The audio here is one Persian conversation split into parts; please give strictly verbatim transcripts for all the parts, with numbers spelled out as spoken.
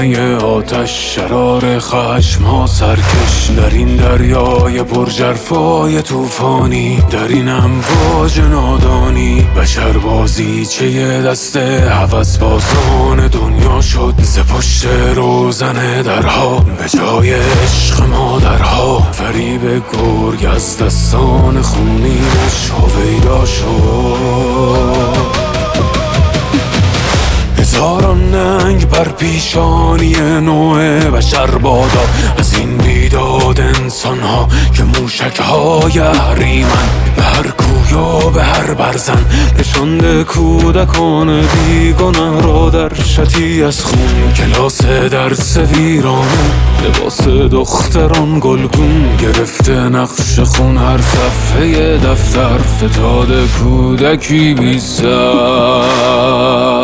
خیمه آتش، شرار خشم ها سرکش، در این دریای پرجرفای توفانی، در این امواج نادانی. بشر بازیچه دست هوس بازان دنیا شد، ز پشت روزن درها به جای عشق مادرها. فریب گرگ از دستان خونینش هویدا شد. هزاران ننگ بر پیشانی نوع بشر بادا، از این بیداد انسان ها که موشک های اهریمن. به هر کوی و به هر برزن نشانده کودکان بیگنه را در شتی از خون. کلاس درس ویرانه، لباس دختران گلگون، گرفته نقش خون هر صفحه دفتر، فتاده کودکی بی سر.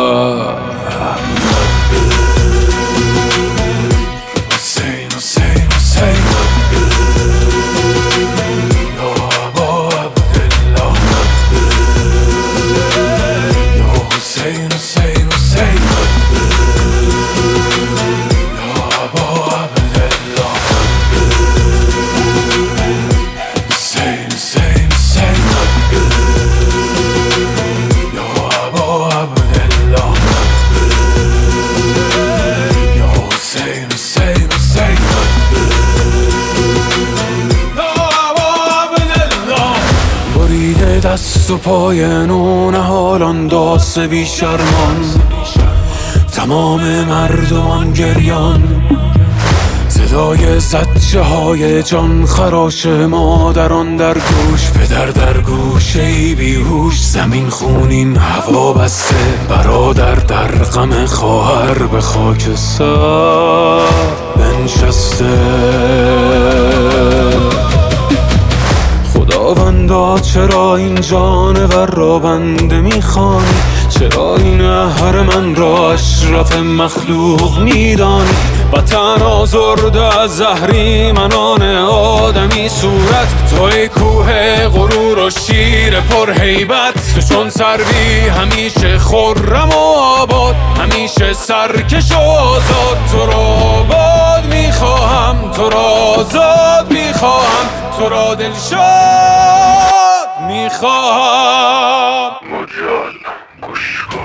دست و پای نون حالان داس بی شرمان، تمام مردمان گریان. صدای زجه های جان خراش مادران در گوش، پدر در گوشه بیهوش. زمین خونین هوا بسته، برادر در غم خواهر به خاک سر بنشسته. خداوندا چرا این جانور را بنده میخوانی؟ چرا این اهرمن را اشرف مخلوق میدانی؟ وطن آزرده از اهریمنان آدمی صورت، توی کوه غرور و شیر پر هیبت. تو چون سروی همیشه خرم و آباد، همیشه سرکش و آزاد. تو را آباد میخواهم، تو را آزاد میخواهم، تو را دلشاد میخواهم. مجال گوش کن.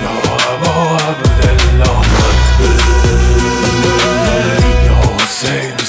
Say